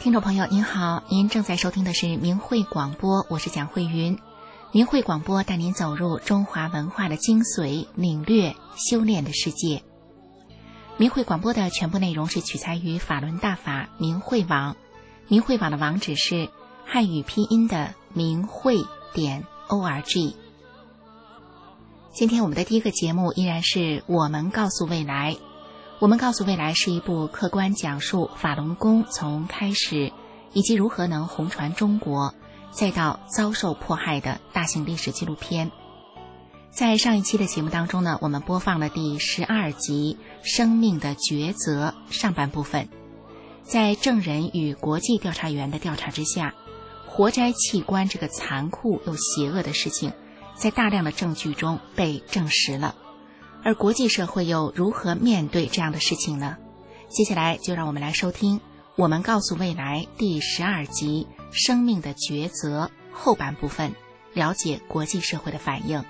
听众朋友您好，您正在收听的是明慧广播，我是蒋慧云。明慧广播带您走入中华文化的精髓，领略修炼的世界。明慧广播的全部内容是取材于法轮大法明慧网，明慧网的网址是汉语拼音的明慧.org。今天我们的第一个节目依然是我们告诉未来。我们告诉未来是一部客观讲述法轮功从开始以及如何能红传中国再到遭受迫害的大型历史纪录片。在上一期的节目当中呢，我们播放了第12集生命的抉择上半部分。在证人与国际调查员的调查之下，活摘器官这个残酷又邪恶的事情在大量的证据中被证实了。而国际社会又如何面对这样的事情呢？接下来就让我们来收听我们告诉未来第12集生命的抉择后半部分，了解国际社会的反应。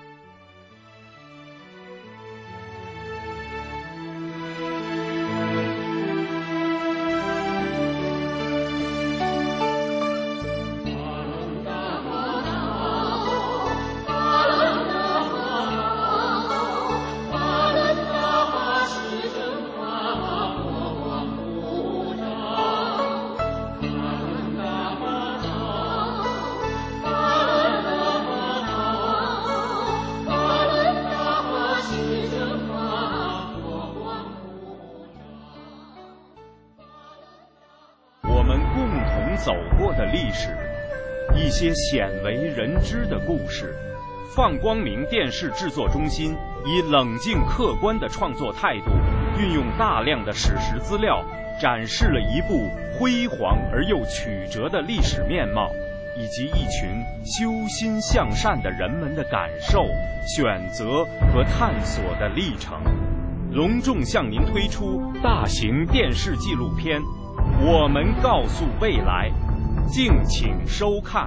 走过的历史，一些鲜为人知的故事。放光明电视制作中心以冷静客观的创作态度，运用大量的史实资料，展示了一部辉煌而又曲折的历史面貌，以及一群修心向善的人们的感受、选择和探索的历程。隆重向您推出大型电视纪录片《我们告诉未来》，敬请收看。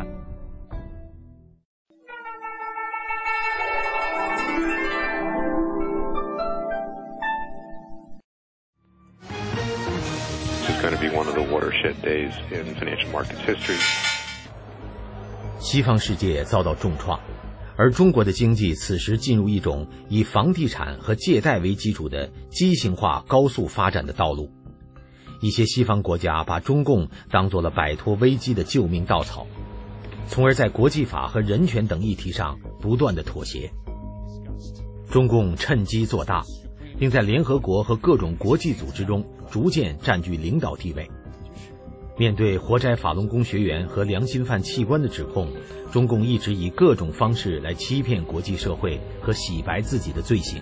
It's going to be one of the watershed days in financial markets history. 西方世界遭到重创，而中国的经济此时进入一种以房地产和借贷为基础的畸形化高速发展的道路。一些西方国家把中共当作了摆脱危机的救命稻草，从而在国际法和人权等议题上不断的妥协。中共趁机做大，并在联合国和各种国际组织中逐渐占据领导地位。面对活摘法轮功学员和良心犯器官的指控，中共一直以各种方式来欺骗国际社会和洗白自己的罪行。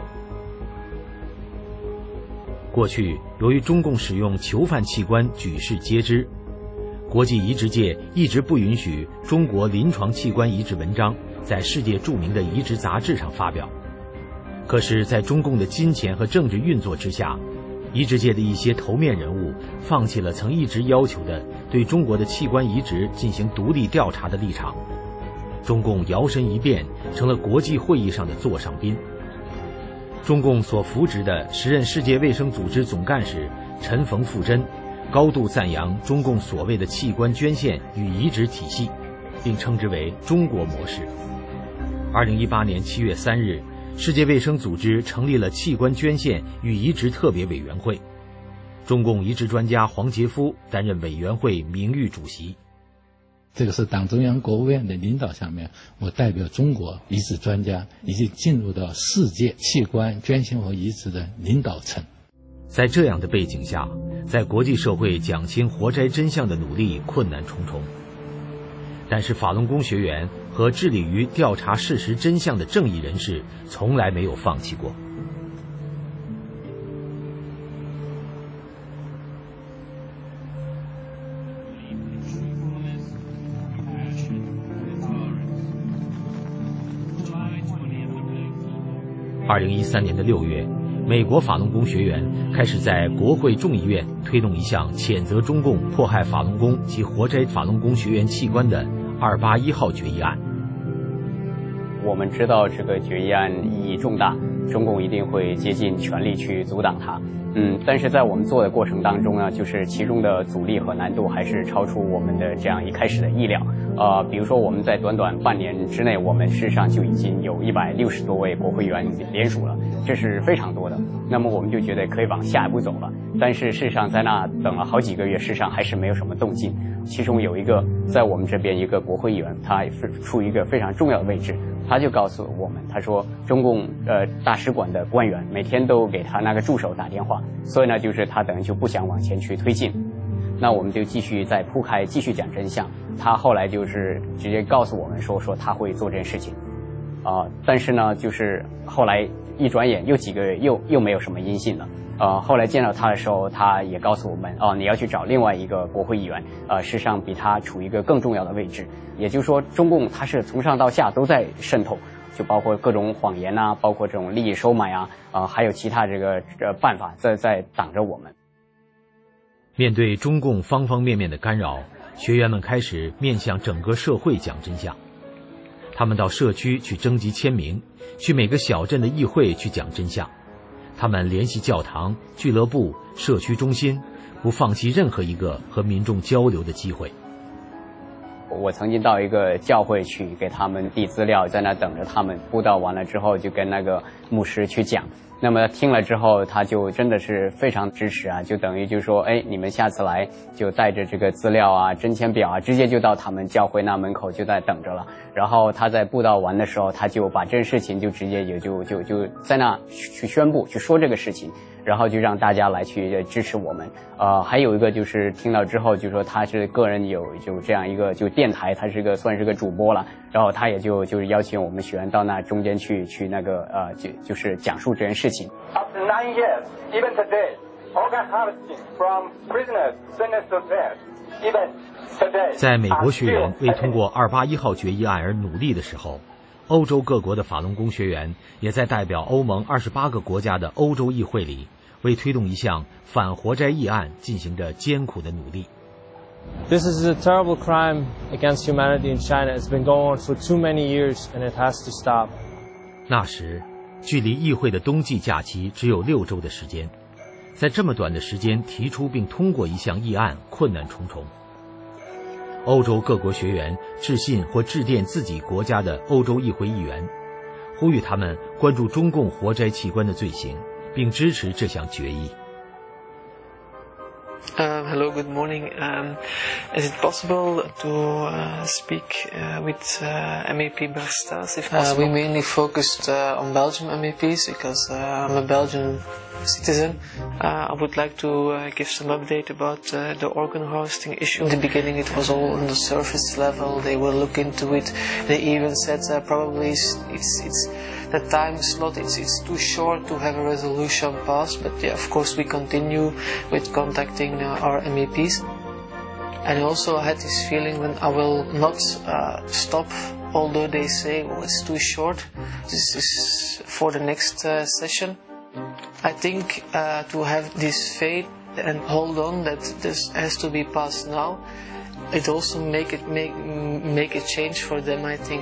过去，由于中共使用囚犯器官举世皆知，国际移植界一直不允许中国临床器官移植文章在世界著名的移植杂志上发表。可是，在中共的金钱和政治运作之下，移植界的一些头面人物放弃了曾一直要求的对中国的器官移植进行独立调查的立场。中共摇身一变，成了国际会议上的座上宾。中共所扶植的时任世界卫生组织总干事陈冯富珍高度赞扬中共所谓的器官捐献与移植体系，并称之为中国模式。2018年7月3日，世界卫生组织成立了器官捐献与移植特别委员会，中共移植专家黄杰夫担任委员会名誉主席。 这个是党中央国务院的领导下面，我代表中国移植专家已经进入到世界器官捐献和移植的领导层。 在这样的背景下，在国际社会讲清活摘真相的努力困难重重。但是法轮功学员和致力于调查事实真相的正义人士从来没有放弃过。2013年的6月，美国法轮功学员开始在国会众议院推动一项谴责中共迫害法轮功及活摘法轮功学员器官的281号决议案。 我们知道这个决议案意义重大，中共一定会竭尽全力去阻挡它。 但是在我们做的过程当中呢，就是其中的阻力和难度还是超出我们的这样一开始的意料。比如说我们在短短半年之内，我们事实上就已经有160多位国会议员联署了，这是非常多的。那么我们就觉得可以往下一步走了，但是事实上在那等了好几个月，事实上还是没有什么动静。其中有一个在我们这边一个国会议员，他处于一个非常重要的位置，他就告诉我们，他说中共大使馆的官员每天都给他那个助手打电话，所以呢就是他等于就不想往前去推进。那我们就继续再铺开，继续讲真相。他后来就是直接告诉我们说他会做这件事情，但是呢就是后来一转眼又几个月又没有什么音信了。后来见到他的时候，他也告诉我们，你要去找另外一个国会议员，事实上比他处于一个更重要的位置。也就是说，中共他是从上到下都在渗透，就包括各种谎言啊，包括这种利益收买啊，还有其他这个办法在挡着我们。 面对中共方方面面的干扰，学员们开始面向整个社会讲真相。他们到社区去征集签名，去每个小镇的议会去讲真相。他们联系教堂、俱乐部、社区中心，不放弃任何一个和民众交流的机会。 我曾经到一个教会去给他们递资料，在那等着他们布道完了之后，就跟那个牧师去讲。那么听了之后，他就真的是非常支持啊，就等于就说，你们下次来就带着这个资料啊、真签表啊，直接就到他们教会那门口就在等着了。然后他在布道完的时候，他就把这事情就直接也就在那去宣布、去说这个事情，然后就让大家来去支持我们。还有一个就是听到之后就说他是个人有这样一个就电台，他是算是个主播了，然后他也就是邀请我们学员到那中间去那个就是讲述这件事情。 After 9 years, even today, organ harvesting from prisoners sentenced to death, even today. 在美国学员为通过281号决议案而努力的时候，欧洲各国的法轮功学员也在代表欧盟28个国家的欧洲议会里，为推动一项反活摘议案进行着艰苦的努力。 This is a terrible crime against humanity in China. It's been going on for too many years, and it has to stop. 那时距离议会的冬季假期只有6周的时间，在这么短的时间提出并通过一项议案，困难重重。欧洲各国学员致信或致电自己国家的欧洲议会议员，呼吁他们关注中共活摘器官的罪行，并支持这项决议。 Hello, good morning. Is it possible to speak with MEP Bart Staes, if possible? We mainly focused on Belgian MEPs because I'm a Belgian citizen. I would like to give some update about the organ harvesting issue. In the beginning it was all on the surface level. They will look into it. They even said probably it's the time slot, it's too short to have a resolution passed, but yeah, of course we continue with contacting our MEPs. And also I had this feeling when I will not stop, although they say, oh, it's too short, this is for the next session. I think to have this faith and hold on that this has to be passed now, it also make a change for them, I think.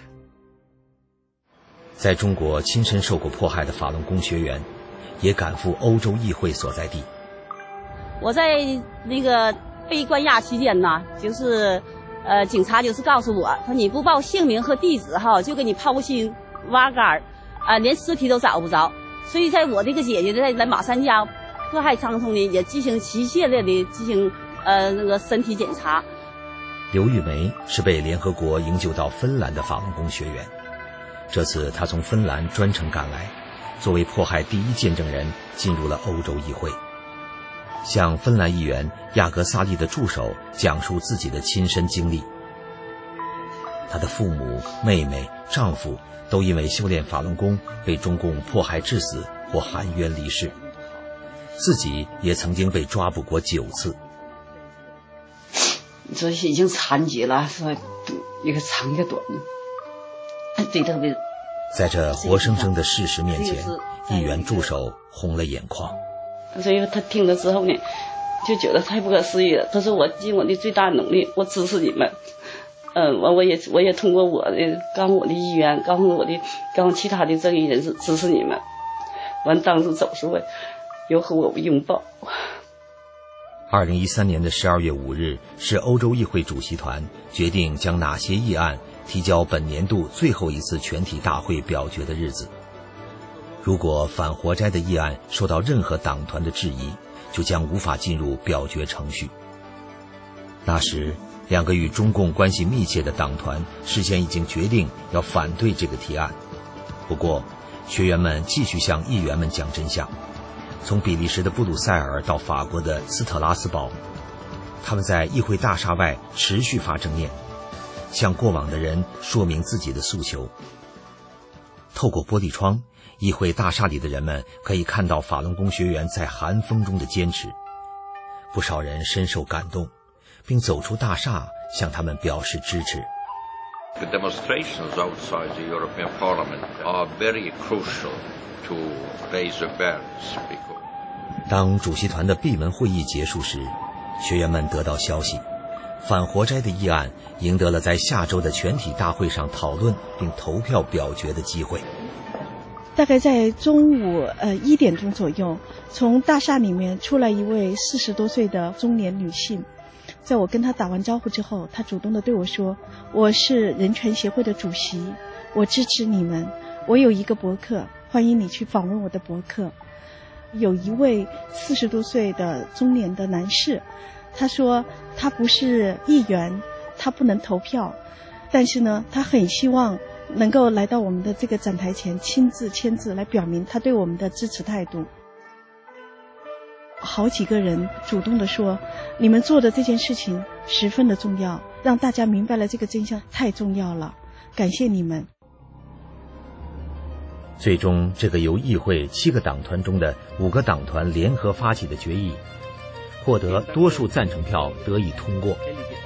在中国亲身受过迫害的法轮功学员，也赶赴欧洲议会所在地。 我在那个被关押期间呢，就是警察就是告诉我，说你不报姓名和地址哈，就给你抛心挖肝连尸体都找不着。所以在我这个姐姐在马三家迫害伤痛呢，也进行机械的进行那个身体检查。 刘玉梅是被联合国营救到芬兰的法轮功学员。这次他从芬兰专程赶来，作为迫害第一见证人进入了欧洲议会，向芬兰议员亚格萨利的助手讲述自己的亲身经历。他的父母、妹妹、丈夫都因为修炼法轮功被中共迫害致死或含冤离世，自己也曾经被抓捕过9次。 这已经残疾了，说一个长一个短。 在这活生生的事实面前，议员助手红了眼眶。 所以他听了之后呢，就觉得太不可思议了。他说：“我尽我的最大努力，我支持你们。我也通过我的告诉我的议员，告诉其他的正义人士支持你们。完当时走时候， 又和我拥抱。 2013年的12月5日是欧洲议会主席团决定将哪些议案提交本年度最后一次全体大会表决的日子。如果反活摘的议案受到任何党团的质疑，就将无法进入表决程序。那时2个与中共关系密切的党团事先已经决定要反对这个提案。不过学员们继续向议员们讲真相，从比利时的布鲁塞尔到法国的斯特拉斯堡，他们在议会大厦外持续发正念，向过往的人说明自己的诉求。透过玻璃窗，议会大厦里的人们可以看到法轮功学员在寒风中的坚持，不少人深受感动，并走出大厦向他们表示支持。 The demonstrations outside the European Parliament are very crucial to raise awareness. 当主席团的闭门会议结束时，学员们得到消息，反活摘的议案赢得了在下周的全体大会上讨论并投票表决的机会。 大概在中午1点钟左右，从大厦里面出来一位40多岁的中年女性。在我跟她打完招呼之后，她主动地对我说，我是人权协会的主席，我支持你们，我有一个博客，欢迎你去访问我的博客。有一位40多岁的中年的男士，他说他不是议员，他不能投票，但是呢，他很希望能够来到我们的这个展台前亲自签字，来表明他对我们的支持态度。好几个人主动地说，你们做的这件事情十分的重要，让大家明白了这个真相太重要了，感谢你们。 最终，这个由议会7个党团中的5个党团联合发起的决议，获得多数赞成票，得以通过。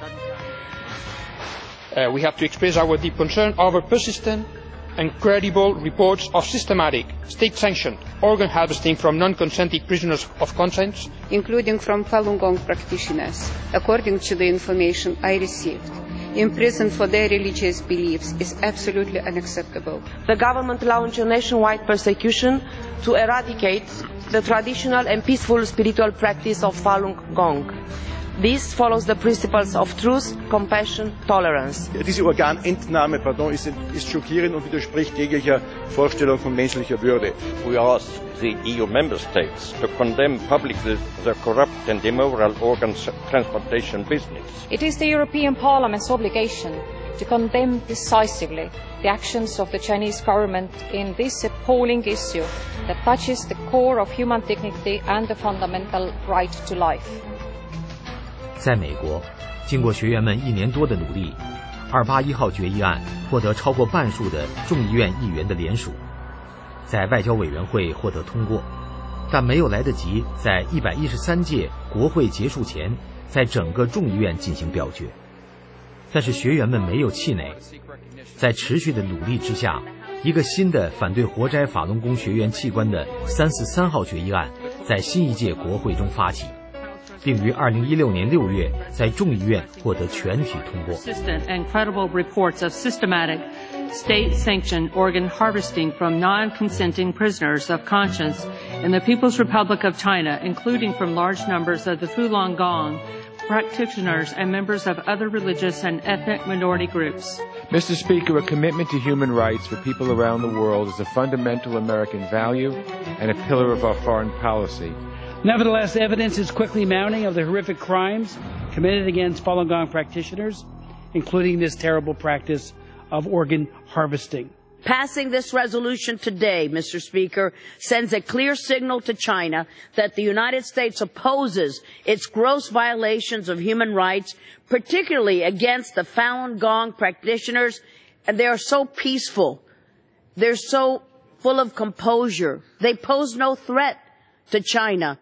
We have to express our deep concern over persistent and credible reports of systematic, state-sanctioned organ harvesting from non-consenting prisoners of conscience, including from Falun Gong practitioners, according to the information I received. Imprisoned for their religious beliefs is absolutely unacceptable. The government launched a nationwide persecution to eradicate the traditional and peaceful spiritual practice of Falun Gong. This follows the principles of truth, compassion, tolerance. Diese Organentnahme, ist schockierend und widerspricht jeglicher Vorstellung von menschlicher Würde. We ask the EU member states to condemn publicly the corrupt and immoral organ transplantation business. It is the European Parliament's obligation to condemn decisively the actions of the Chinese government in this appalling issue that touches the core of human dignity and the fundamental right to life. 在美国，经过学员们1年多的努力，281号决议案获得超过半数的众议院议员的联署，在外交委员会获得通过，但没有来得及在113届国会结束前，在整个众议院进行表决。但是学员们没有气馁，在持续的努力之下，一个新的反对活摘法轮功学员器官的343号决议案在新一届国会中发起，并于2016年6月在众议院获得全体通过。 And credible reports of systematic state-sanctioned organ harvesting from non-consenting prisoners of conscience in the People's Republic of China, including from large numbers of the Falun Gong practitioners and members of other religious and ethnic minority groups. Mr. Speaker, a commitment to human rights for people around the world is a fundamental American value and a pillar of our foreign policy. Nevertheless, evidence is quickly mounting of the horrific crimes committed against Falun Gong practitioners, including this terrible practice of organ harvesting. Passing this resolution today, Mr. Speaker, sends a clear signal to China that the United States opposes its gross violations of human rights, particularly against the Falun Gong practitioners, and they are so peaceful. They're so full of composure. They pose no threat to China.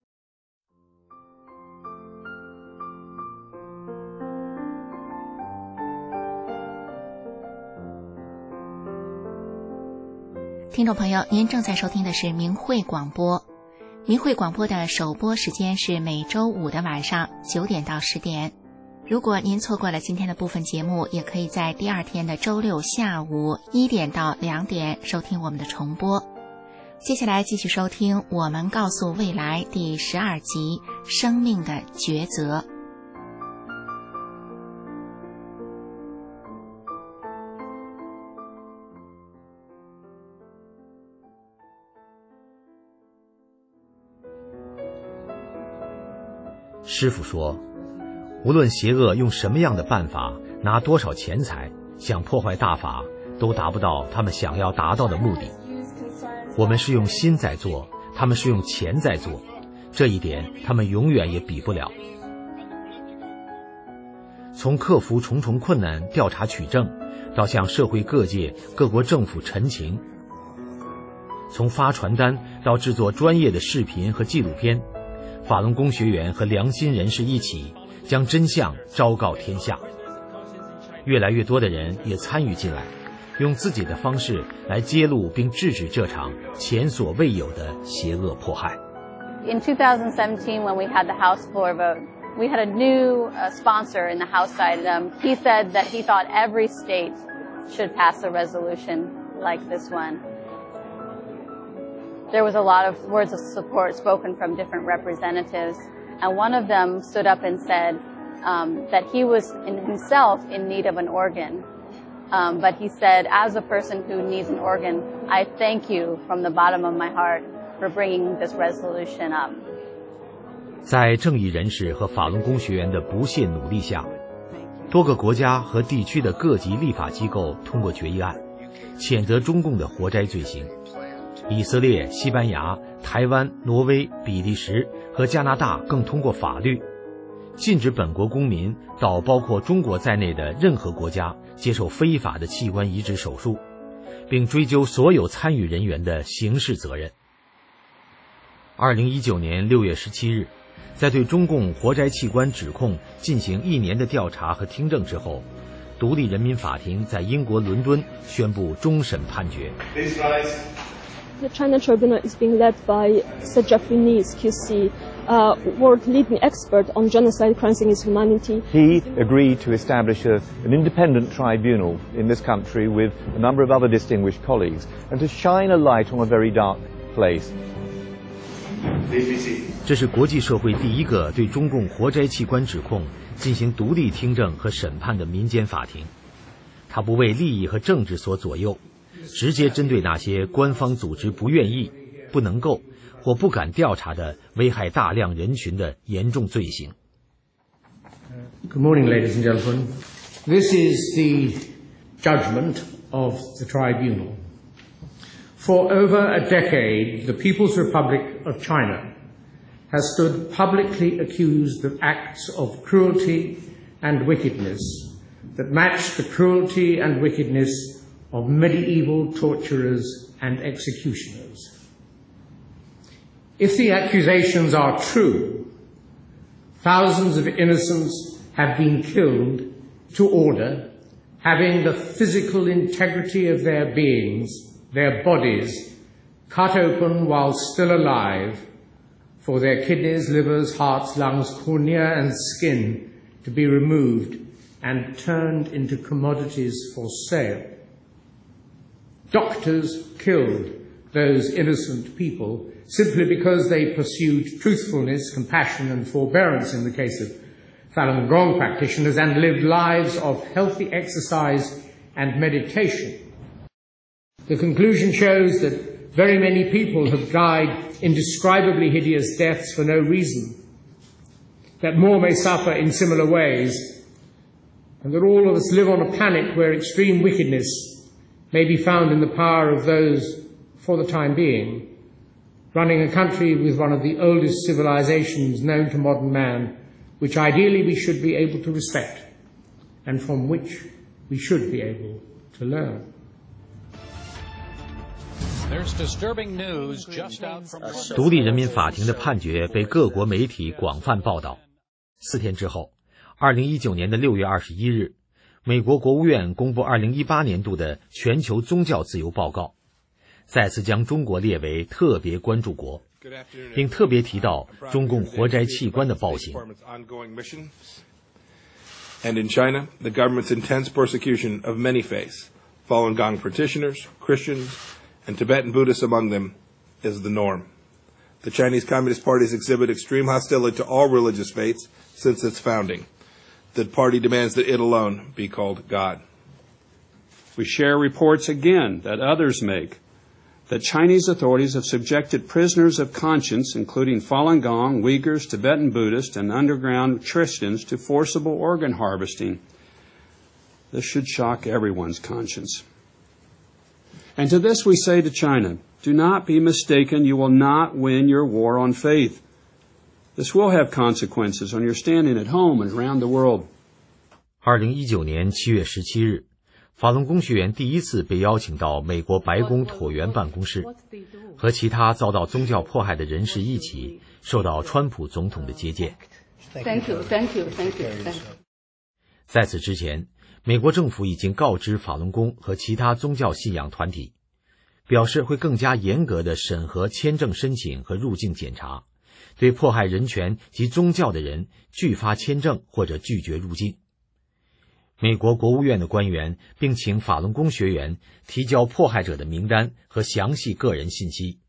听众朋友，您正在收听的是明慧广播。明慧广播的首播时间是每周五的晚上9点到10点。如果您错过了今天的部分节目，也可以在第二天的周六下午1点到2点收听我们的重播。 接下来继续收听《我们告诉未来》第12集《生命的抉择》。 师父说，无论邪恶用什么样的办法，拿多少钱财，想破坏大法，都达不到他们想要达到的目的。我们是用心在做，他们是用钱在做，这一点他们永远也比不了。从克服重重困难调查取证，到向社会各界各国政府陈情，从发传单到制作专业的视频和纪录片，法轮功学员和良心人士一起将真相昭告天下。越来越多的人也参与进来，用自己的方式来揭露并制止这场前所未有的邪恶迫害。 In 2017, when we had the House floor vote, we had a new sponsor in the House side. He said that he thought every state should pass a resolution like this one. There was a lot of words of support spoken from different representatives, and one of them stood up and said that he was himself in need of an organ. But he said, as a person who needs an organ, I thank you from the bottom of my heart for bringing this resolution up. 在正义人士和法轮功学员的不懈努力下，多个国家和地区的各级立法机构通过决议案，谴责中共的活摘罪行。以色列、西班牙、台湾、挪威、比利时和加拿大更通过法律，禁止本国公民到包括中国在内的任何国家接受非法的器官移植手术，并追究所有参与人员的刑事责任。2019年6月17日，在对中共活摘器官指控进行1年的调查和听证之后，独立人民法庭在英国伦敦宣布终审判决。 The China Tribunal is being led by Sir Geoffrey Nice, QC, world leading expert on genocide, crimes against humanity. He agreed to establish an independent tribunal in this country with a number of other distinguished colleagues and to shine a light on a very dark place. 这是国际社会第一个对中共活摘器官指控进行独立听证和审判的民间法庭，它不为利益和政治所左右，直接针对那些官方组织不愿意、不能够或不敢调查的危害大量人群的严重罪行。 Good morning, ladies and gentlemen. This is the judgment of the tribunal. For over a decade, the People's Republic of China has stood publicly accused of acts of cruelty and wickedness that match the cruelty and wickedness of medieval torturers and executioners. If the accusations are true, thousands of innocents have been killed to order, having the physical integrity of their beings, their bodies, cut open while still alive, for their kidneys, livers, hearts, lungs, cornea and skin to be removed and turned into commodities for sale. Doctors killed those innocent people simply because they pursued truthfulness, compassion and forbearance in the case of Falun Gong practitioners and lived lives of healthy exercise and meditation. The conclusion shows that very many people have died indescribably hideous deaths for no reason, that more may suffer in similar ways, and that all of us live on a planet where extreme wickedness may be found in the power of those, for the time being, running a country with one of the oldest civilizations known to modern man, which ideally we should be able to respect, and from which we should be able to learn. There's disturbing news just out from 独立人民法庭的判决被各国媒体广泛报道。4天之后，2019年的6月21日，美国国务院公布2018年度的全球宗教自由报告，再次将中国列为特别关注国，并特别提到中共活摘器官的暴行。 And in China, the government's intense persecution of many faiths, Falun Gong practitioners, Christians, and Tibetan Buddhists among them, is the norm. The Chinese Communist Parties exhibit extreme hostility to all religious faiths since its founding. The party demands that it alone be called God. We share reports again that others make that Chinese authorities have subjected prisoners of conscience, including Falun Gong, Uyghurs, Tibetan Buddhists, and underground Christians, to forcible organ harvesting. This should shock everyone's conscience. And to this we say to China, do not be mistaken, you will not win your war on faith. This will have consequences on your standing at home and around the world. 2019年7月17日，法轮功学员第一次被邀请到美国白宫椭圆办公室，和其他遭到宗教迫害的人士一起受到川普总统的接见。 Thank you. 在此之前，美国政府已经告知法轮功和其他宗教信仰团体，表示会更加严格地审核签证申请和入境检查，对迫害人权及宗教的人拒发签证或者拒绝入境。美国国务院的官员并请法轮功学员提交迫害者的名单和详细个人信息。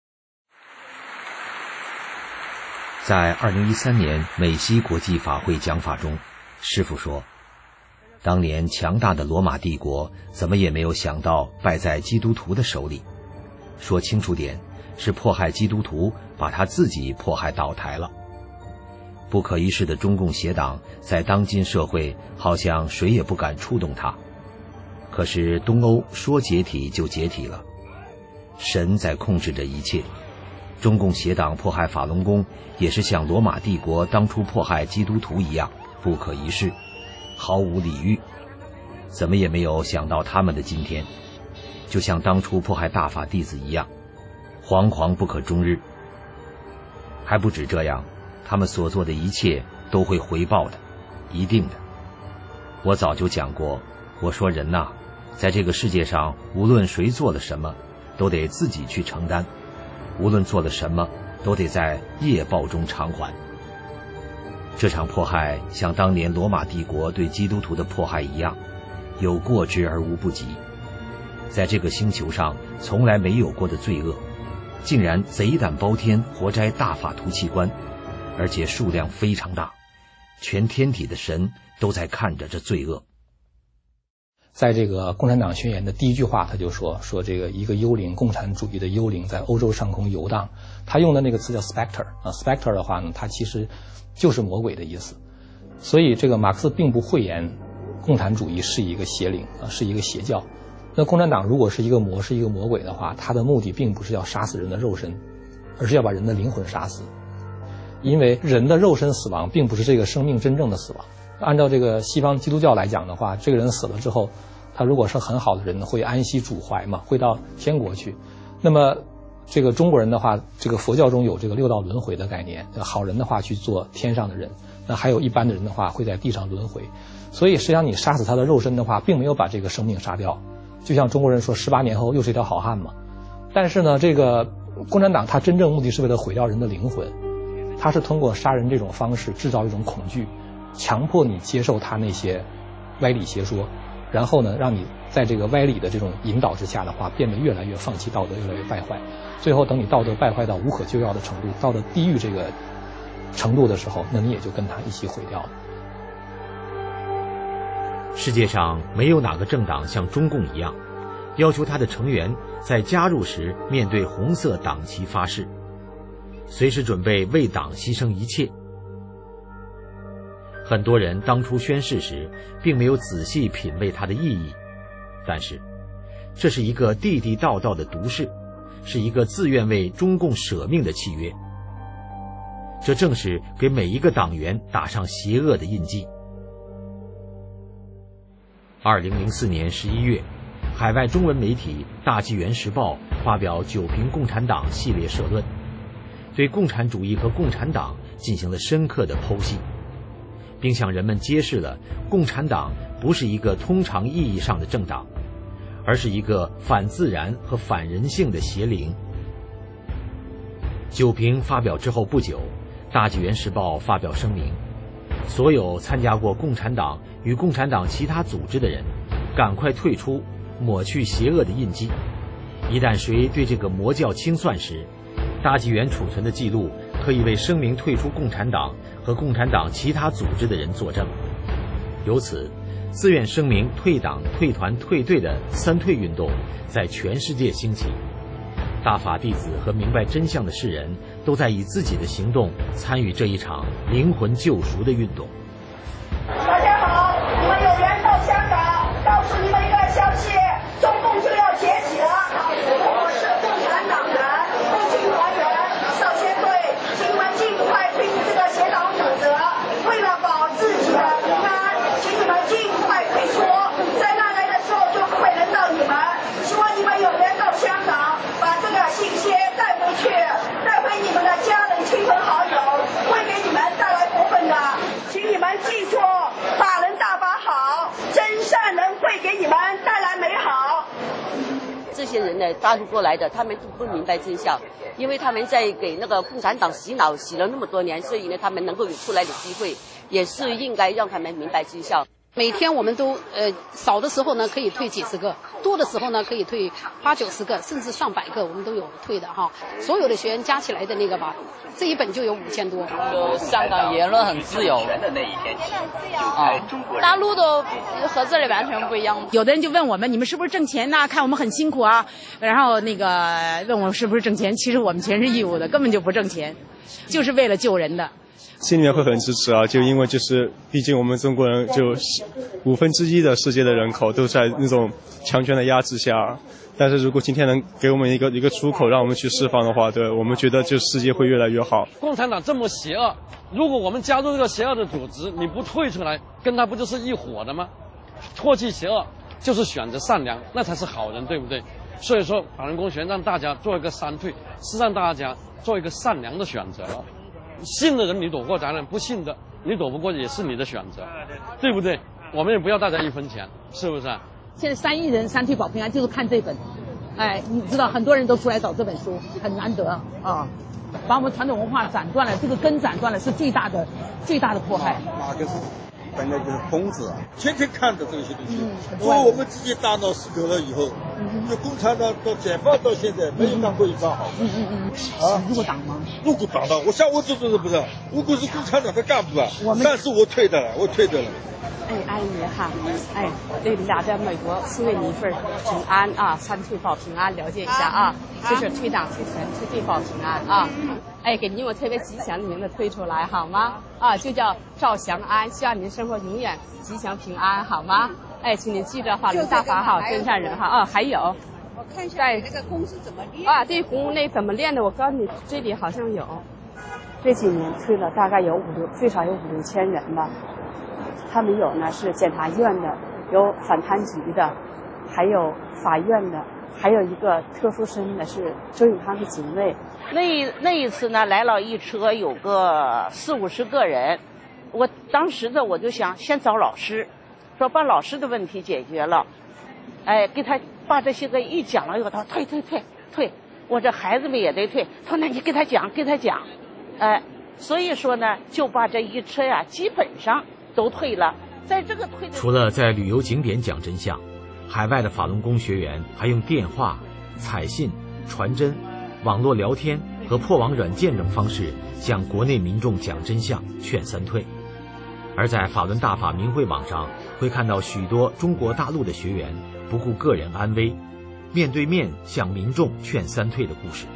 在2013年美西国际法会讲法中，师父说，当年强大的罗马帝国怎么也没有想到败在基督徒的手里，说清楚点，是迫害基督徒把他自己迫害倒台了。不可一世的中共邪党在当今社会好像谁也不敢触动它，可是东欧说解体就解体了，神在控制着一切。中共邪党迫害法轮功也是像罗马帝国当初迫害基督徒一样不可一世，毫无礼遇，怎么也没有想到他们的今天，就像当初迫害大法弟子一样，惶惶不可终日。还不止这样，他们所做的一切都会回报的，一定的。我早就讲过，我说人呐，在这个世界上，无论谁做了什么，都得自己去承担；无论做了什么，都得在业报中偿还。这场迫害像当年罗马帝国对基督徒的迫害一样，有过之而无不及。在这个星球上从来没有过的罪恶，竟然贼胆包天，活摘大法图器官，而且数量非常大，全天体的神都在看着这罪恶。 在这个共产党宣言的第一句话，他就说这个一个幽灵，共产主义的幽灵在欧洲上空游荡。他用的那个词叫 specter 啊 ，specter 的话呢，它其实就是魔鬼的意思。所以这个马克思并不讳言共产主义是一个邪灵啊，是一个邪教。那共产党如果是一个魔鬼的话，他的目的并不是要杀死人的肉身，而是要把人的灵魂杀死。因为人的肉身死亡并不是这个生命真正的死亡。按照这个西方基督教来讲的话，这个人死了之后，他如果是很好的人，会安息主怀嘛，会到天国去。那么这个中国人的话，这个佛教中有这个六道轮回的概念，好人的话去做天上的人，那还有一般的人的话会在地上轮回。所以实际上你杀死他的肉身的话，并没有把这个生命杀掉，就像中国人说18年后又是一条好汉嘛。但是呢，这个共产党他真正目的是为了毁掉人的灵魂，他是通过杀人这种方式制造一种恐惧，强迫你接受他那些歪理邪说，然后呢，让你在这个歪理的这种引导之下的话，变得越来越放弃道德，越来越败坏。最后等你道德败坏到无可救药的程度，到了地狱这个程度的时候，那你也就跟他一起毁掉了。 世界上没有哪个政党像中共一样，要求他的成员在加入时面对红色党旗发誓，随时准备为党牺牲一切。很多人当初宣誓时并没有仔细品味它的意义，但是这是一个地地道道的毒誓，是一个自愿为中共舍命的契约。这正是给每一个党员打上邪恶的印记。2004年11月，海外中文媒体《大纪元时报》发表9评共产党系列社论，对共产主义和共产党进行了深刻的剖析，并向人们揭示了共产党不是一个通常意义上的政党，而是一个反自然和反人性的邪灵。9评发表之后不久，大纪元时报发表声明，所有参加过共产党与共产党其他组织的人赶快退出，抹去邪恶的印记， 一旦谁对这个魔教清算时，大纪元储存的记录可以为声明退出共产党和共产党其他组织的人作证。由此，自愿声明退党、退团、退队的三退运动在全世界兴起。大法弟子和明白真相的世人都在以自己的行动参与这一场灵魂救赎的运动。 大家好，你们有缘到香港，告诉你们一个消息，中共就要崛起了。我是共产党人，共青团员，少先队，请你们尽快退出这个邪党组织，为了保自己的平安，请你们尽快退出，灾难来的时候就不会轮到你们。希望你们有缘到香港，把这个信息带回去，带回你们的家人、亲朋好友，会给你们带来福分的。请你们记住，法人大法好，真善人会给你们带来美好。 这些人呢，大陆过来的，他们都不明白真相，因为他们在给那个共产党洗脑洗了那么多年，所以呢，他们能够有出来的机会，也是应该让他们明白真相。 每天我们都少的时候呢可以退几十个，多的时候呢可以退80-90个，甚至上百个，我们都有退的哈。所有的学员加起来的那个吧，这一本就有5000多。 香港言论很自由啊，大陆的和这里完全不一样。 有的人就问我们，你们是不是挣钱呐？看我们很辛苦啊，然后那个问我们是不是挣钱，其实我们钱是义务的，根本就不挣钱，就是为了救人的。 心里面会很支持啊，就因为就是毕竟我们中国人就1/5的世界的人口都在那种强权的压制下，但是如果今天能给我们一个出口，让我们去释放的话，对我们觉得就世界会越来越好。 共产党这么邪恶，如果我们加入这个邪恶的组织，你不退出来，跟他不就是一伙的吗？唾弃邪恶就是选择善良，那才是好人，对不对？所以说法轮功学让大家做一个三退，是让大家做一个善良的选择。信的人你躲过责任，不信的你躲不过也是你的选择，对不对？我们也不要大家1分钱，是不是？ 现在3亿人三退保平安就是看这本，哎，你知道很多人都出来找这本书，很难得啊，把我们传统文化斩断了，这个根斩断了是最大的迫害。 哪个是本来就是孔子啊，天天看着这些东西。所以我们自己大脑死革了以后，就共产党到解放到现在没有当过一仗好。 入过党吗？ 入过党的，我这种人不是，我可是共产党的干部啊。但是我退的了。 哎，阿姨哈，哎，对你俩在美国是为你一份平安啊，三退保平安，了解一下啊，就是退党退权退队保平安啊。哎，给您我特别吉祥的名字推出来好吗？啊，就叫赵祥安，希望您生活永远吉祥平安好吗？哎，请您记着法轮大法好，真善人哈啊，还有。我看一下那个功是怎么练啊？对，功那怎么练的？我告诉你，这里好像有。这几年退了大概有最少有5-6千人吧。他们有呢是检察院的，有反贪局的，还有法院的，还有一个特殊身份的是周永康的警卫。 那一次呢，来了一车有个40-50个人，我当时的我就想先找老师，说把老师的问题解决了，哎，给他把这些个一讲了以后，他说退，我这孩子们也得退，说那你给他讲，哎，所以说呢，就把这一车呀基本上都退了。在这个退的除了在旅游景点讲真相，海外的法轮功学员还用电话、彩信、传真、网络聊天和破网软件等方式向国内民众讲真相，劝三退。而在法轮大法明慧网上，会看到许多中国大陆的学员不顾个人安危，面对面向民众劝三退的故事。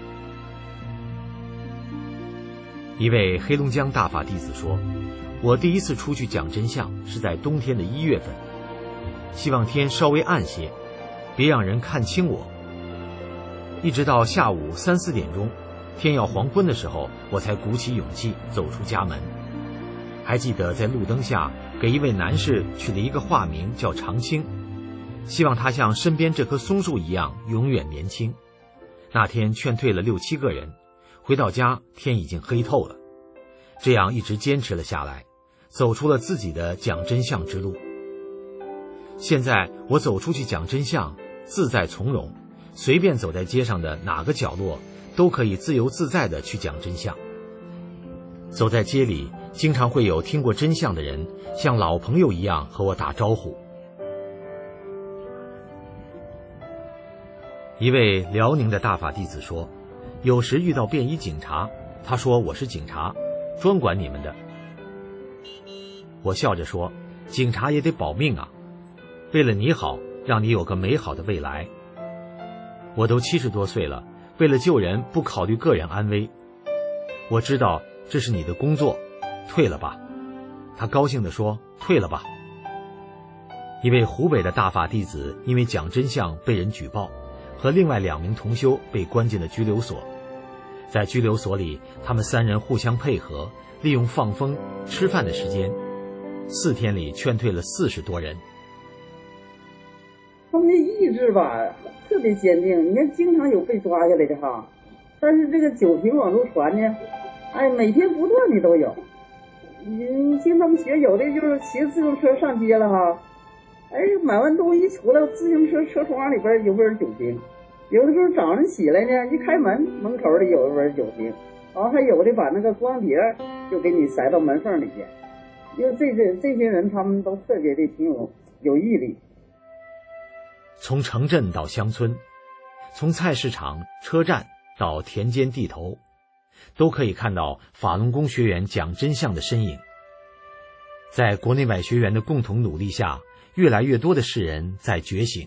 一位黑龙江大法弟子说，我第一次出去讲真相是在冬天的1月份，希望天稍微暗些，别让人看清我。一直到下午3、4点钟，天要黄昏的时候，我才鼓起勇气走出家门。还记得在路灯下给一位男士取了一个化名叫长青，希望他像身边这棵松树一样永远年轻。那天劝退了6、7个人，回到家天已经黑透了。这样一直坚持了下来，走出了自己的讲真相之路。现在我走出去讲真相，自在从容，随便走在街上的哪个角落都可以自由自在地去讲真相。走在街里，经常会有听过真相的人像老朋友一样和我打招呼。 一位辽宁的大法弟子说，有时遇到便衣警察，他说我是警察，专管你们的。我笑着说，警察也得保命啊，为了你好，让你有个美好的未来。我都70多岁了，为了救人不考虑个人安危。我知道这是你的工作，退了吧。他高兴地说，退了吧。一位湖北的大法弟子因为讲真相被人举报，和另外2名同修被关进了拘留所。在拘留所里，他们3人互相配合，利用放风、吃饭的时间，4天里劝退了40多人。 他们的意志吧特别坚定，你看经常有被抓下来的哈，但是这个酒瓶往出传呢，哎，每天不断的都有。你听他们学，有的就是骑自行车上街了哈，哎，买完东西出来，自行车车窗里边有味酒精，有的时候早上起来呢，一开门门口里有一味酒精，然后还有的把那个光碟就给你塞到门缝里边。因为这些人他们都特别的挺有毅力。 从城镇到乡村，从菜市场、车站到田间地头，都可以看到法轮功学员讲真相的身影。在国内外学员的共同努力下，越来越多的世人在觉醒。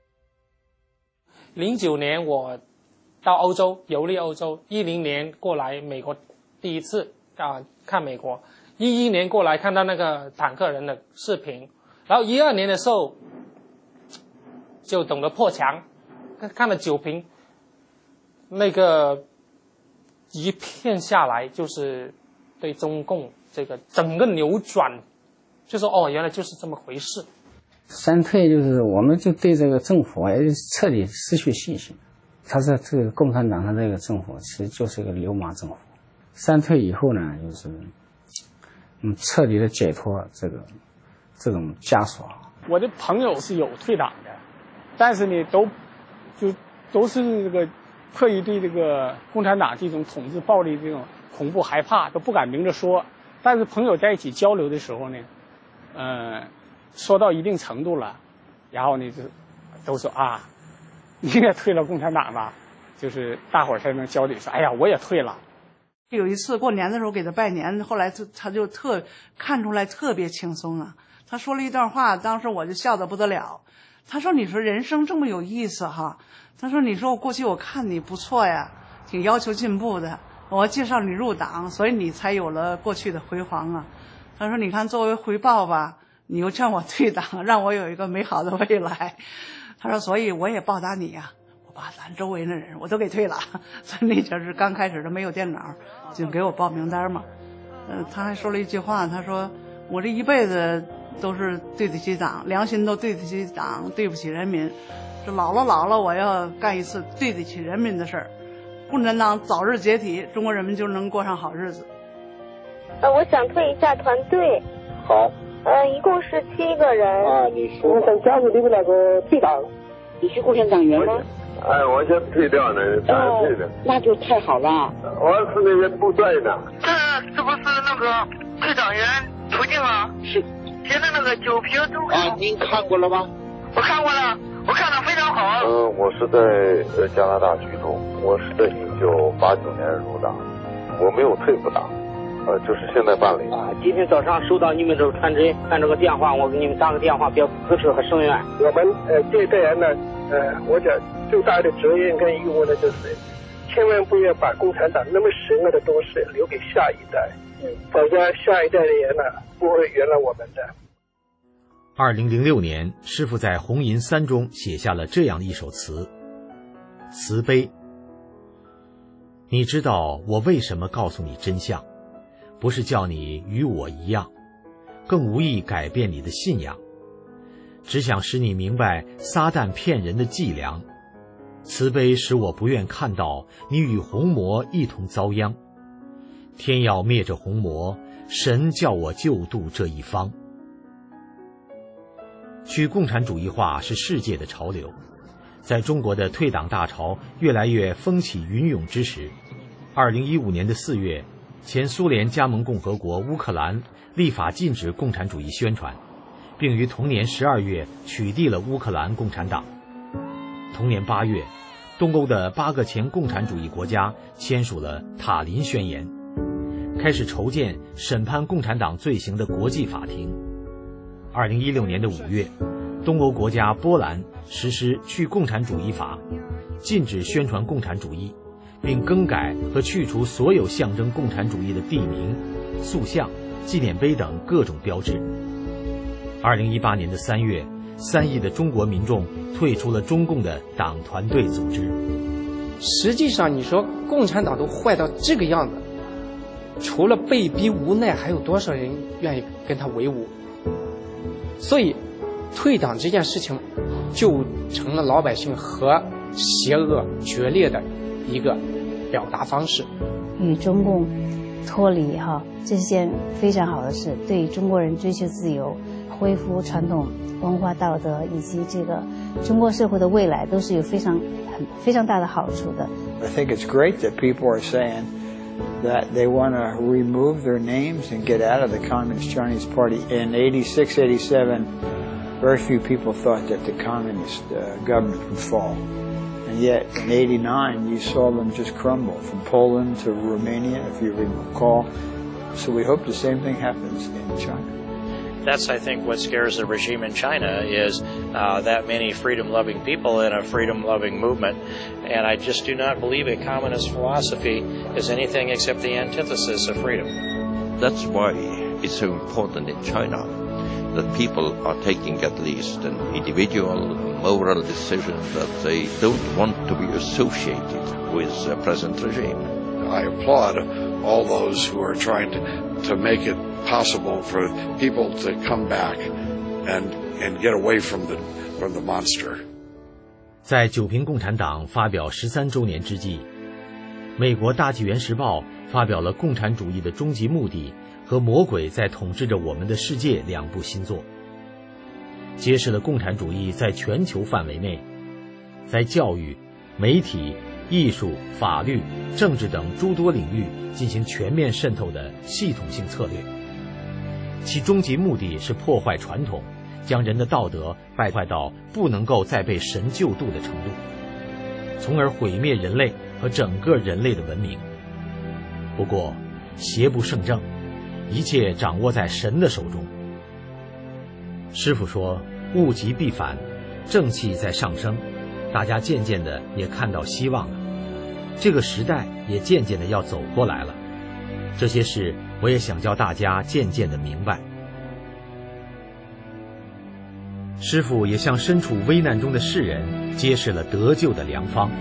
09年我到欧洲游历欧洲，10年过来美国第一次看美国，11年过来看到那个坦克人的视频，然后12年的时候就懂得破墙，看了酒瓶，那个一片下来就是对中共这个整个扭转，就说哦，原来就是这么回事。 三退就是我们就对这个政府也彻底失去信心，他是这个共产党，他这个政府其实就是一个流氓政府。三退以后呢，就是彻底的解脱这种枷锁。 我的朋友是有退党的，但是呢，都是这个刻意对这个共产党这种统治暴力这种恐怖害怕，都不敢明着说。但是朋友在一起交流的时候呢，说到一定程度了，然后呢就都说啊，你也退了共产党吧，就是大伙儿才能交流说，哎呀，我也退了。 有一次过年的时候给他拜年，后来他就看出来特别轻松啊。他说了一段话，当时我就笑得不得了。他说：“你说人生这么有意思哈。”他说：“你说我过去我看你不错呀，挺要求进步的，我介绍你入党，所以你才有了过去的辉煌啊。”他说：“你看作为回报吧，你又劝我退党，让我有一个美好的未来。”他说：“所以我也报答你呀。”把咱周围的人我都给退了，所以那就是刚开始的没有电脑，就给我报名单嘛。他还说了一句话，他说：“我这一辈子都是对得起党，良心都对得起党，对不起人民。这老了，我要干一次对得起人民的事儿。共产党早日解体，中国人民就能过上好日子。” 我想退一下团队。 好。 一共是7个人。 啊，你说想加入你们那个退党？ 你是共产党员吗？ 我想退掉呢，当然退的。 那就太好了。 我是那些部队的。 这是不是那个退党员途径啊？是。现在那个酒瓶都您看过了吗？ 我看过了，我看得非常好。 我是在加拿大居住，我是在1989年入党，我没有退过党，就是现在办理。 今天早上收到你们这个传真，看这个电话，我给你们打个电话，表示支持和声援。 我们这一代人呢，我讲最大的责任跟义务呢，就是千万不要把共产党那么神恶的东西留给下一代，否则下一代的人呢不会原谅我们的。 2006年，师父在红银3中写下了这样一首词：慈悲。你知道我为什么告诉你真相，不是叫你与我一样，更无意改变你的信仰，只想使你明白撒旦骗人的伎俩。慈悲使我不愿看到你与红魔一同遭殃，天要灭着红魔，神叫我救度这一方。去共产主义化是世界的潮流，在中国的退党大潮越来越风起云涌之时，2015年的4月，前苏联加盟共和国乌克兰立法禁止共产主义宣传，并于同年12月取缔了乌克兰共产党。同年8月， 东欧的8个前共产主义国家签署了塔林宣言，开始筹建审判共产党罪行的国际法庭。2016年的5月，东欧国家波兰实施去共产主义法，禁止宣传共产主义，并更改和去除所有象征共产主义的地名、塑像、纪念碑等各种标志。2018年的3月，3亿的中国民众退出了中共的党团队组织。 实际上，你说共产党都坏到这个样子，除了被逼无奈，还有多少人愿意跟他为伍？所以，退党这件事情就成了老百姓和邪恶决裂的一个表达方式。 与中共脱离这是件非常好的事，对中国人追求自由、恢复传统文化道德以及这个中国社会的未来都是有非常大的好处的。 I think it's great that people are saying that they want to remove their names and get out of the Communist Chinese Party. In 86, 87, very few people thought that the Communist government would fall. And yet, in 89, you saw them just crumble, from Poland to Romania, if you recall. So we hope the same thing happens in China. That's, I think, what scares the regime in China is that many freedom-loving people in a freedom-loving movement. And I just do not believe a communist philosophy is anything except the antithesis of freedom. That's why it's so important in China that people are taking at least an individual moral decision that they don't want to be associated with the present regime. I applaud all those who are trying to make it possible for people to come back and get away from the monster. 在九平共产党发表13周年之际，美国大纪元时报发表了《共产主义的终极目的》和《魔鬼在统治着我们的世界》2部新作，揭示了共产主义在全球范围内，在教育、媒体、艺术、法律、政治等诸多领域进行全面渗透的系统性策略。其终极目的是破坏传统，将人的道德败坏到不能够再被神救度的程度，从而毁灭人类和整个人类的文明。不过，邪不胜正，一切掌握在神的手中。师父说，物极必反，正气在上升，大家渐渐的也看到希望了，这个时代也渐渐的要走过来了。这些事我也想叫大家渐渐的明白。师父也向身处危难中的世人揭示了得救的良方。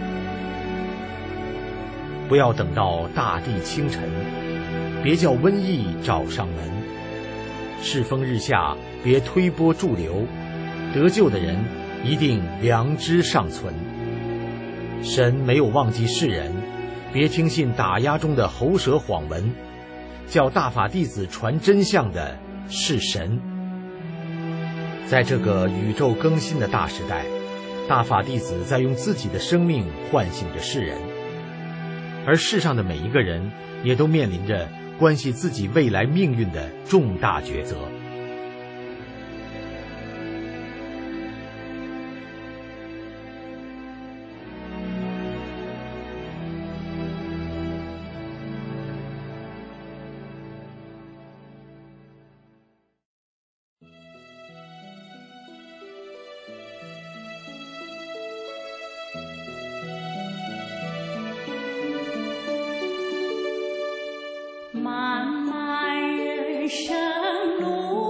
不要等到大地清晨，别叫瘟疫找上门。世风日下，别推波助流，得救的人一定良知尚存。神没有忘记世人，别听信打压中的喉舌谎文，叫大法弟子传真相的是神。在这个宇宙更新的大时代，大法弟子在用自己的生命唤醒着世人，而世上的每一个人也都面临着关系自己未来命运的重大抉择。 漫漫人生路。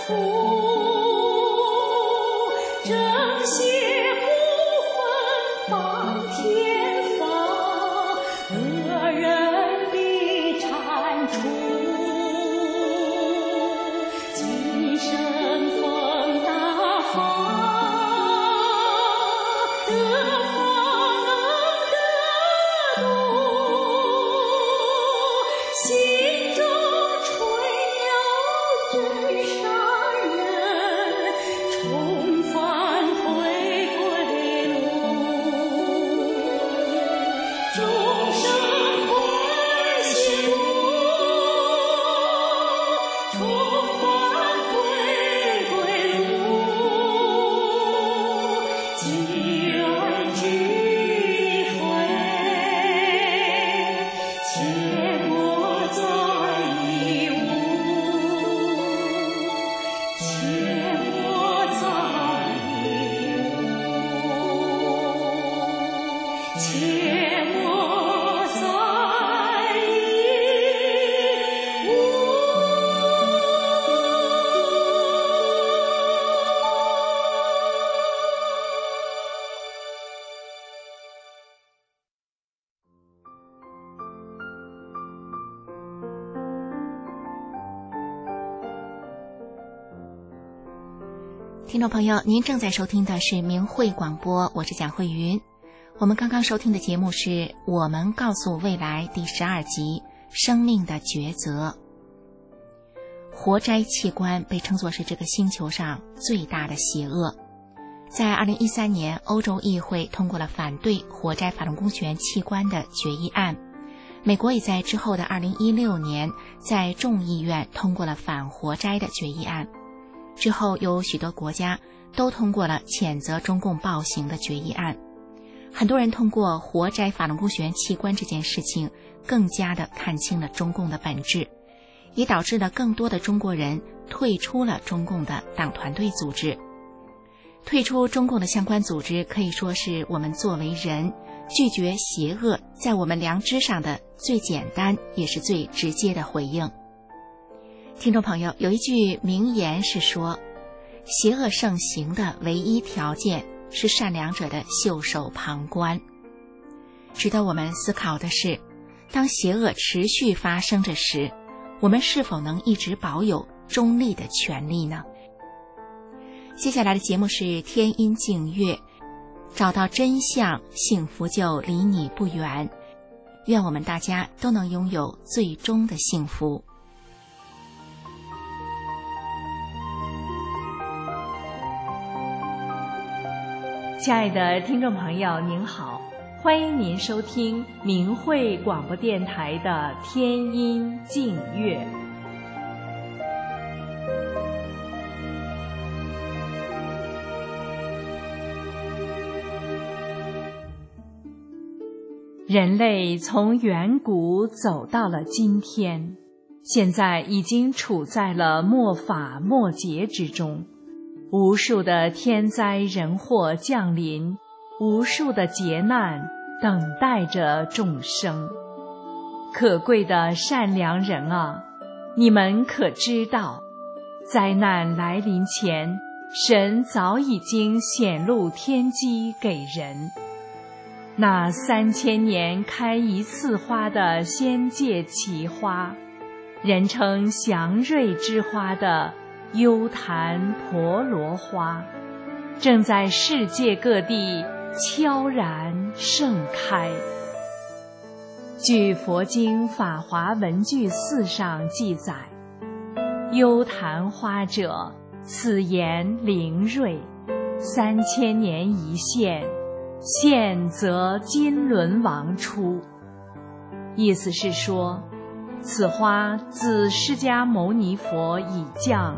听众朋友，您正在收听的是明慧广播，我是蒋慧云。我们刚刚收听的节目是《我们告诉未来》第12集《生命的抉择》。活摘器官被称作是这个星球上最大的邪恶。在2013年，欧洲议会通过了反对活摘法轮功学员器官的决议案。美国也在之后的2016年，在众议院通过了反活摘的决议案。之后有许多国家都通过了谴责中共暴行的决议案。很多人通过活摘法轮功学员器官这件事情，更加的看清了中共的本质，也导致了更多的中国人退出了中共的党团队组织。退出中共的相关组织，可以说是我们作为人拒绝邪恶在我们良知上的最简单也是最直接的回应。听众朋友，有一句名言是说，邪恶盛行的唯一条件是善良者的袖手旁观。值得我们思考的是，当邪恶持续发生着时，我们是否能一直保有中立的权利呢？接下来的节目是天音净月，找到真相，幸福就离你不远。愿我们大家都能拥有最终的幸福。 亲爱的听众朋友您好，欢迎您收听明慧广播电台的天音净月。人类从远古走到了今天，现在已经处在了末法末劫之中。无数的天灾人祸降临，无数的劫难等待着众生。可贵的善良人啊，你们可知道，灾难来临前，神早已经显露天机给人。那3000年开一次花的仙界奇花，人称祥瑞之花的优昙婆罗花，正在世界各地悄然盛开。据佛经《法华文具4》上记载，优昙花者，此言灵瑞，3000年一现，现则金轮王出。意思是说，此花自释迦牟尼佛已降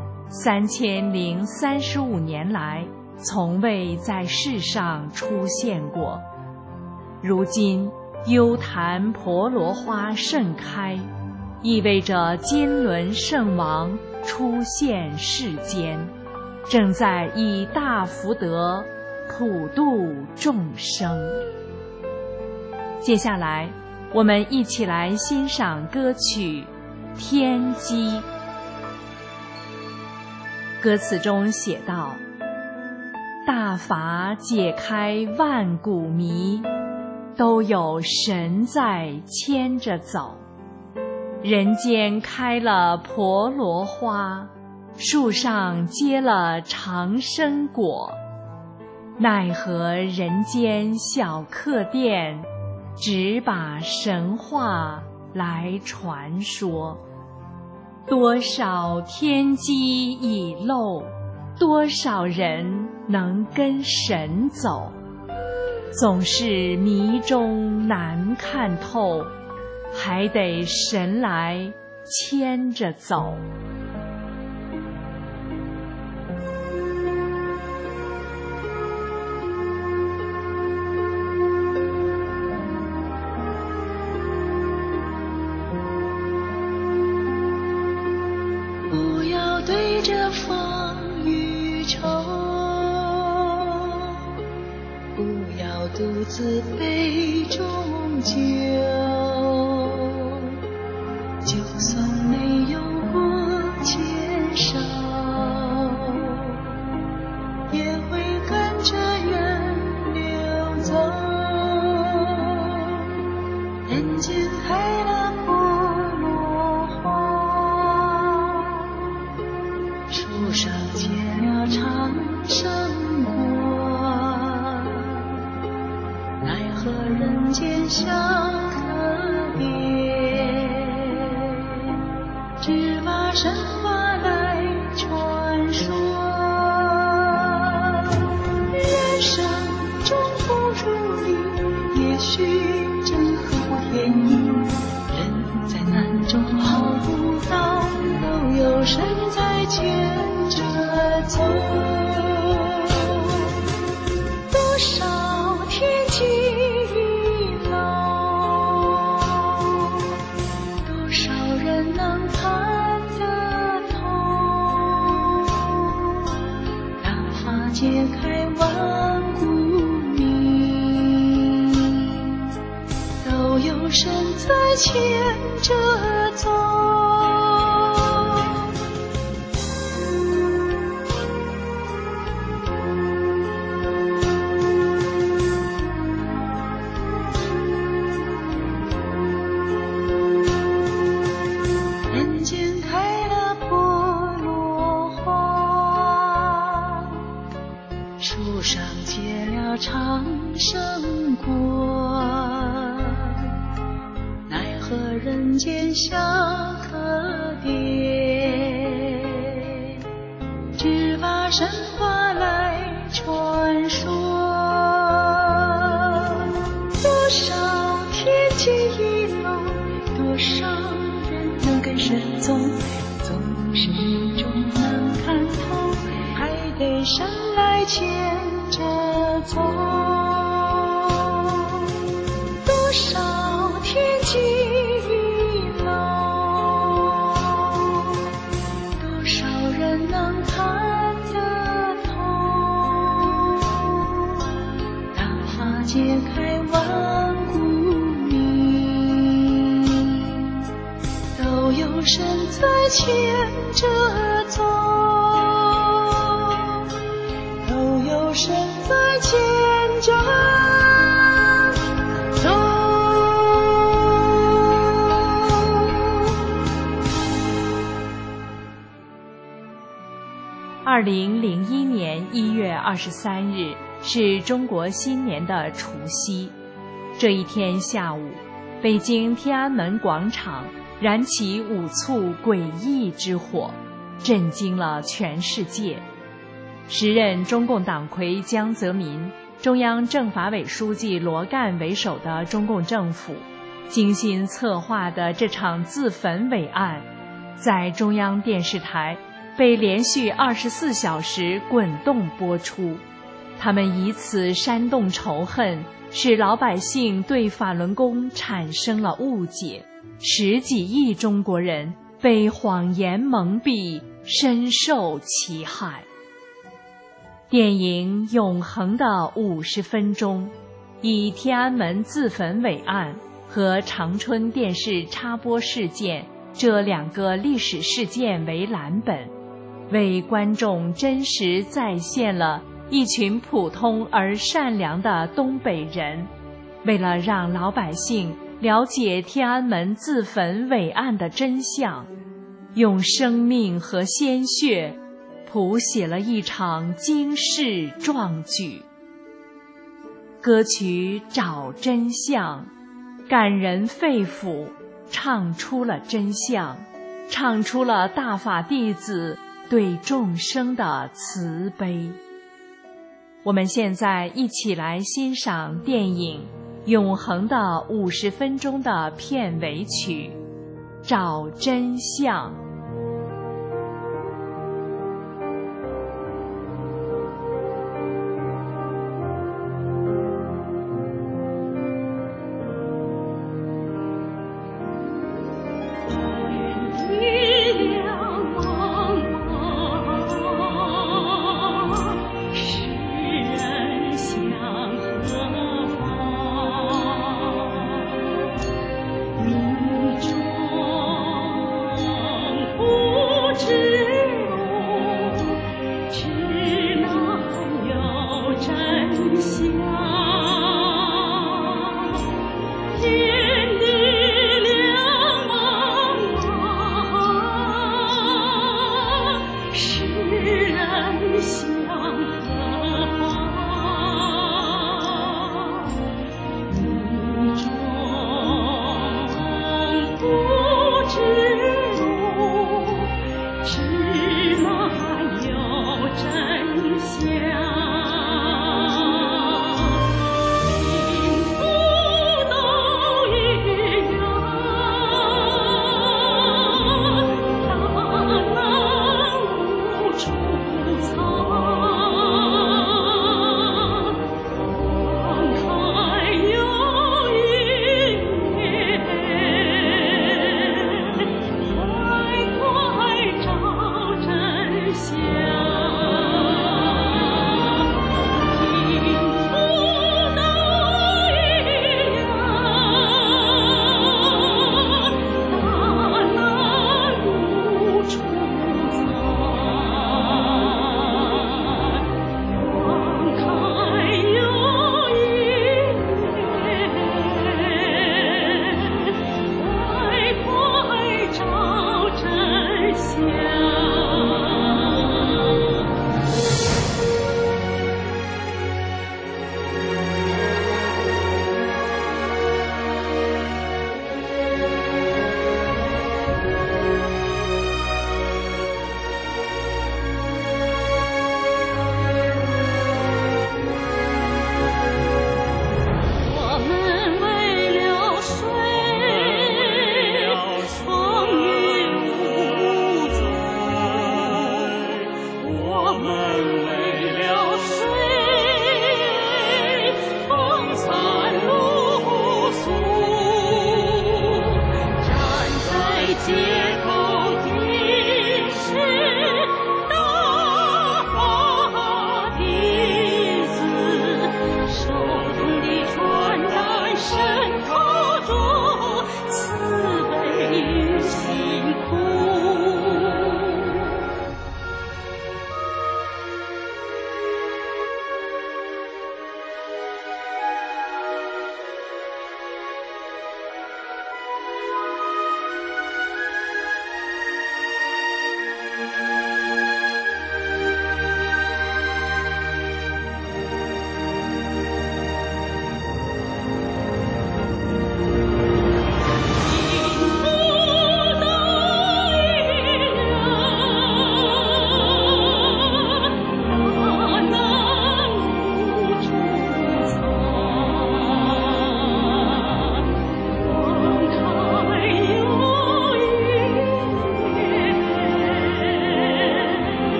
3035年来，从未在世上出现过。如今优昙婆罗花盛开，意味着金轮圣王出现世间，正在以大福德普度众生。接下来我们一起来欣赏歌曲《天机》。 歌词中写道：大法解开万古迷，都有神在牵着走。人间开了婆罗花，树上结了长生果。奈何人间小客店，只把神话来传说。多少天机已漏，多少人能跟神走？总是迷中难看透，还得神来牵着走。 不要对着风雨愁，不要独自杯中酒，就算没有过牵手，也会跟着人流走。人间开了婆罗花，树上结了长生果，奈何人间小可怜，只把神话来传说。人生中不如意，也许正合天意，人在难中好不到，都有神在牵着走。多少天机已漏，多少人能看得透？大法解开万古迷，都有神在牵着走。人间开了婆罗花，树上结了长生果，奈何人间小可怜，只把神话来传说。多少天机已漏，多少人能跟神走，总是迷中难看透，还得神来牵着走。多少天机已漏，多少人能看得透？大法解开万古迷，都有神在牵着走，都有神在牵着走。 2001年1月23日是中国新年的除夕。这一天下午，北京天安门广场燃起5簇诡异之火，震惊了全世界。时任中共党魁江泽民、中央政法委书记罗干为首的中共政府精心策划的这场自焚伟案，在中央电视台被连续24小时滚动播出。他们以此煽动仇恨，使老百姓对法轮功产生了误解，10几亿中国人被谎言蒙蔽，深受其害。电影《永恒的50分钟》以天安门自焚伟案和长春电视插播事件这2个历史事件为蓝本， 为观众真实再现了一群普通而善良的东北人，为了让老百姓了解天安门自焚伟案的真相，用生命和鲜血谱写了一场惊世壮举。歌曲《找真相》感人肺腑，唱出了真相，唱出了大法弟子对众生的慈悲。我们现在一起来欣赏电影《永恒的50分钟》的片尾曲《找真相》。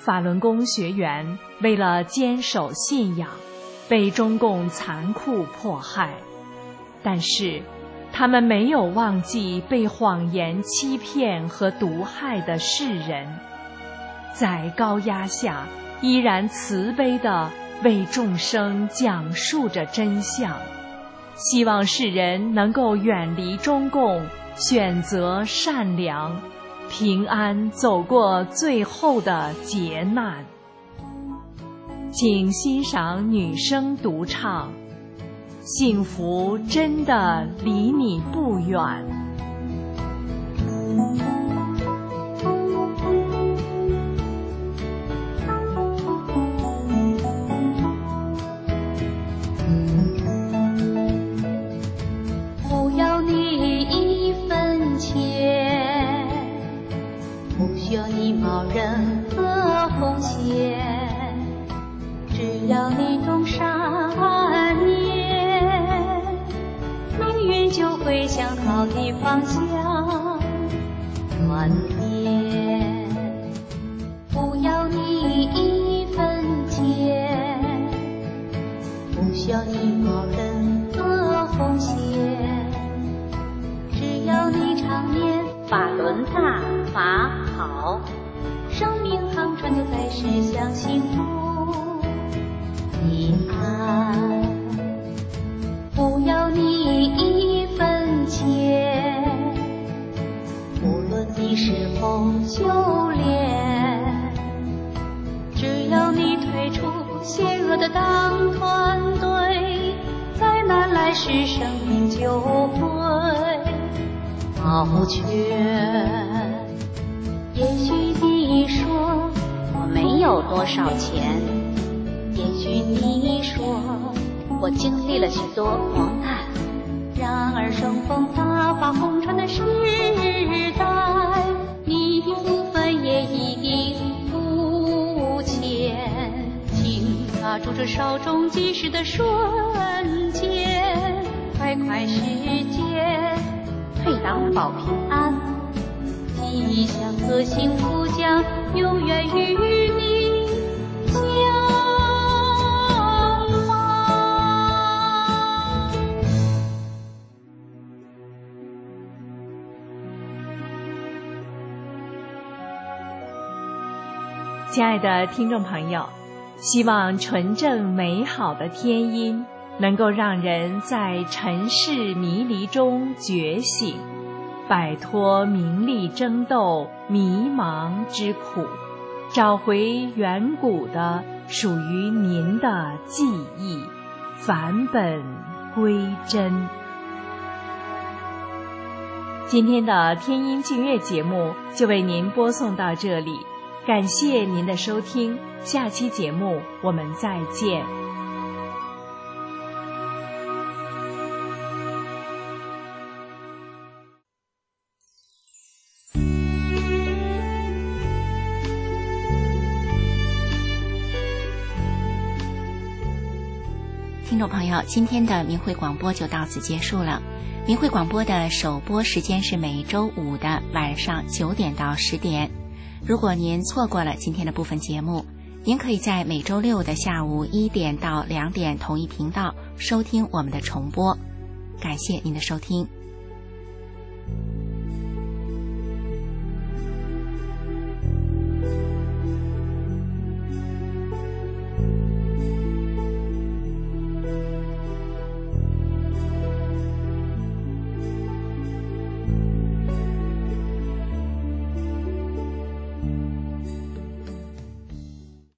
法轮功学员为了坚守信仰，被中共残酷迫害，但是他们没有忘记被谎言欺骗和毒害的世人，在高压下依然慈悲地为众生讲述着真相，希望世人能够远离中共，选择善良，平安走过最后的劫难。请欣赏女声独唱《幸福真的离你不远》。 不要你一分钱，不需要你冒任何风险，只要你懂善念，命运就会向好的方向转变。不要你一分钱，不需要你冒任何风险，只要你常念法轮大法好，生命航船就在驶向幸福彼岸。不要你一分钱，无论你是否修炼，只要你退出邪恶的党团队，灾难来时生命就会保全。也许你说我没有多少钱，也许你说我经历了许多磨难，然而乘风大发红尘的时代，你的福分也一定不浅。请抓住这稍纵即逝的瞬间，快快时间，退党保平安，吉祥和幸福将永远与你相伴。 亲爱的听众朋友，希望纯正美好的天音能够让人在尘世迷离中觉醒，摆脱名利争斗迷茫之苦，找回远古的属于您的记忆，返本归真。今天的天音净月节目就为您播送到这里，感谢您的收听，下期节目我们再见。 听众朋友，今天的明慧广播就到此结束了。明慧广播的首播时间是每周五的晚上9点到10点。如果您错过了今天的部分节目，您可以在每周六的下午1点到2点同一频道收听我们的重播。感谢您的收听。